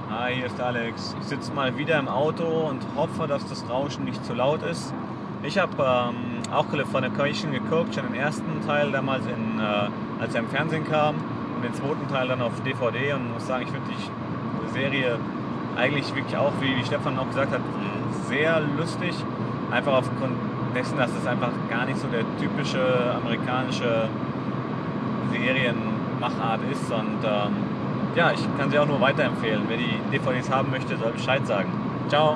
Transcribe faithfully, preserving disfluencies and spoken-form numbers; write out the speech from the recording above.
Hi, hier ist Alex. Ich sitze mal wieder im Auto und hoffe, dass das Rauschen nicht zu laut ist. Ich habe ähm, auch Californication geguckt, schon den ersten Teil damals, in, äh, als er im Fernsehen kam, und den zweiten Teil dann auf D V D, und muss sagen, ich finde die Serie eigentlich wirklich auch, wie Stefan auch gesagt hat, sehr lustig. Einfach aufgrund dessen, dass es einfach gar nicht so der typische amerikanische Serienmachart ist, und ähm, ja, ich kann sie auch nur weiterempfehlen. Wer die D V Ds haben möchte, soll Bescheid sagen. Ciao!